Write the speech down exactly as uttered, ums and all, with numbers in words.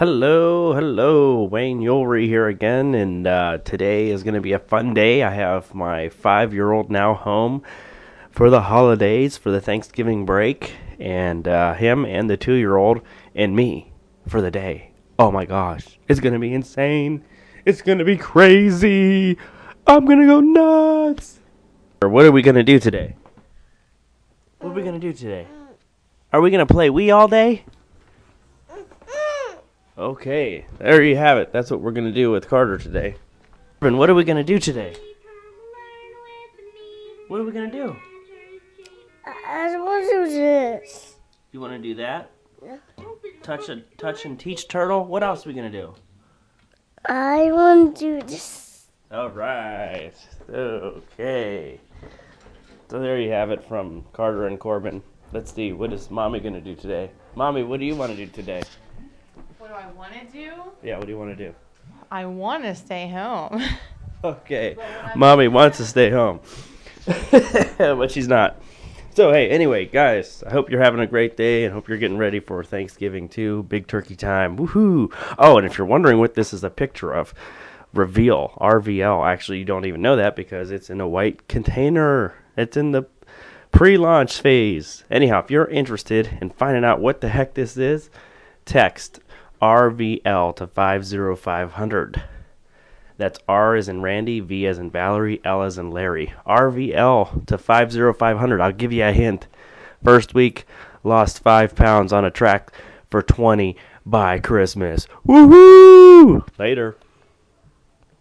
Hello, hello, Wayne Yulry here again, and uh, today is going to be a fun day. I have my five-year-old now home for the holidays, for the Thanksgiving break, and uh, him and the two-year-old and me for the day. Oh my gosh, it's going to be insane. It's going to be crazy. I'm going to go nuts. What are we going to do today? What are we going to do today? Are we going to play Wii all day? Okay, there you have it. That's what we're going to do with Carter today. And what are we going to do today? What are we going to do? I want to do this. You want to do that? Yeah. Touch a touch and teach turtle? What else are we going to do? I want to do this. All right. Okay. So there you have it from Carter and Corbin. Let's see. What is Mommy going to do today? Mommy, what do you want to do today? What do I want to do? Yeah, what do you want to do? I want to stay home. Okay. Mommy wants to stay home. But she's not. So, hey, anyway, guys, I hope you're having a great day and hope you're getting ready for Thanksgiving, too. Big turkey time. Woohoo. Oh, and if you're wondering what this is a picture of, Reveal, R V L. Actually, you don't even know that because it's in a white container. It's in the pre-launch phase. Anyhow, if you're interested in finding out what the heck this is, text R V L to five zero five hundred. That's R as in Randy, V as in Valerie, L as in Larry. R V L to five zero five hundred. I'll give you a hint. First week, lost five pounds on a track for twenty by Christmas. Woohoo! Later.